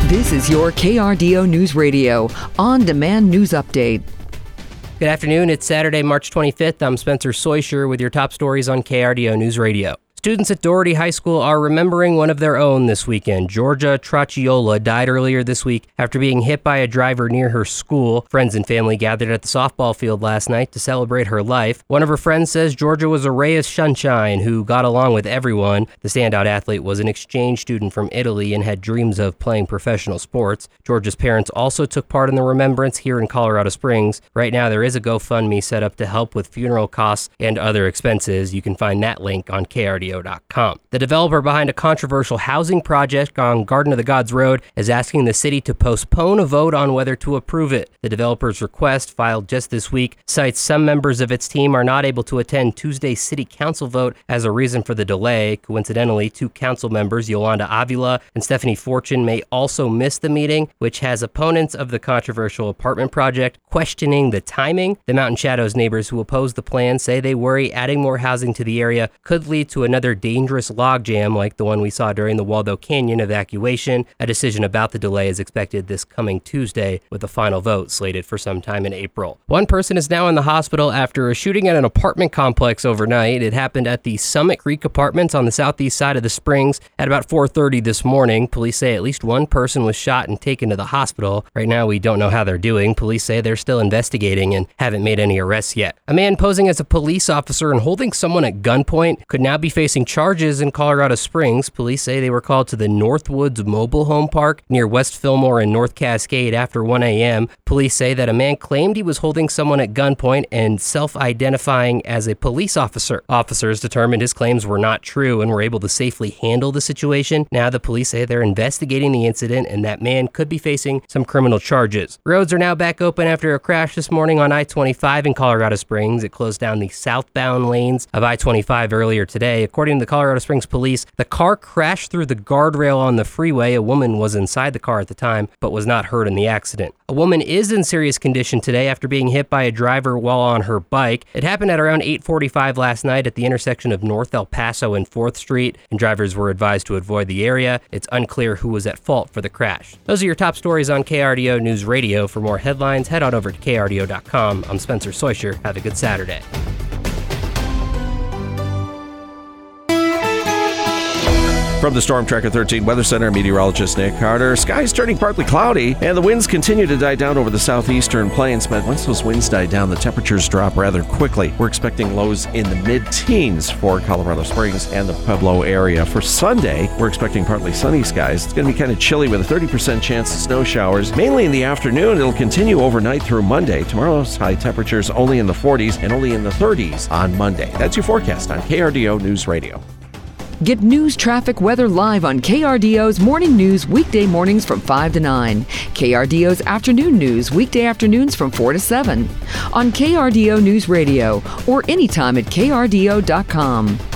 This is your KRDO News Radio on-demand news update. Good afternoon. It's Saturday, March 25th. I'm Spencer Soysher with your top stories on KRDO News Radio. Students at Doherty High School are remembering one of their own this weekend. Georgia Traciola died earlier this week after being hit by a driver near her school. Friends and family gathered at the softball field last night to celebrate her life. One of her friends says Georgia was a ray of sunshine who got along with everyone. The standout athlete was an exchange student from Italy and had dreams of playing professional sports. Georgia's parents also took part in the remembrance here in Colorado Springs. Right now, there is a GoFundMe set up to help with funeral costs and other expenses. You can find that link on KRDO.com. The developer behind a controversial housing project on Garden of the Gods Road is asking the city to postpone a vote on whether to approve it. The developer's request, filed just this week, cites some members of its team are not able to attend Tuesday's city council vote as a reason for the delay. Coincidentally, two council members, Yolanda Avila and Stephanie Fortune, may also miss the meeting, which has opponents of the controversial apartment project questioning the timing. The Mountain Shadows neighbors who oppose the plan say they worry adding more housing to the area could lead to another dangerous logjam like the one we saw during the Waldo Canyon evacuation. A decision about the delay is expected this coming Tuesday, with a final vote slated for sometime in April. One person is now in the hospital after a shooting at an apartment complex overnight. It happened at the Summit Creek Apartments on the southeast side of the Springs at about 4:30 this morning. Police say at least one person was shot and taken to the hospital. Right now, we don't know how they're doing. Police say they're still investigating and haven't made any arrests yet. A man posing as a police officer and holding someone at gunpoint could now be facing charges in Colorado Springs. Police say they were called to the Northwoods Mobile Home Park near West Fillmore and North Cascade after 1 a.m. Police say that a man claimed he was holding someone at gunpoint and self-identifying as a police officer. Officers determined his claims were not true and were able to safely handle the situation. Now the police say they're investigating the incident and that man could be facing some criminal charges. Roads are now back open after a crash this morning on I-25 in Colorado Springs. It closed down the southbound lanes of I-25 earlier today. According to the Colorado Springs police, the car crashed through the guardrail on the freeway. A woman was inside the car at the time, but was not hurt in the accident. A woman is in serious condition today after being hit by a driver while on her bike. It happened at around 8:45 last night at the intersection of North El Paso and 4th Street, and drivers were advised to avoid the area. It's unclear who was at fault for the crash. Those are your top stories on KRDO News Radio. For more headlines, head on over to KRDO.com. I'm Spencer Soysher. Have a good Saturday. From the Storm Tracker 13 Weather Center, meteorologist Nick Carter. Skies turning partly cloudy, and the winds continue to die down over the southeastern plains. But once those winds die down, the temperatures drop rather quickly. We're expecting lows in the mid-teens for Colorado Springs and the Pueblo area. For Sunday, we're expecting partly sunny skies. It's going to be kind of chilly with a 30% chance of snow showers, mainly in the afternoon. It'll continue overnight through Monday. Tomorrow's high temperatures only in the 40s and only in the 30s on Monday. That's your forecast on KRDO News Radio. Get news, traffic, weather live on KRDO's Morning News weekday mornings from 5 to 9. KRDO's Afternoon News weekday afternoons from 4 to 7. On KRDO News Radio or anytime at KRDO.com.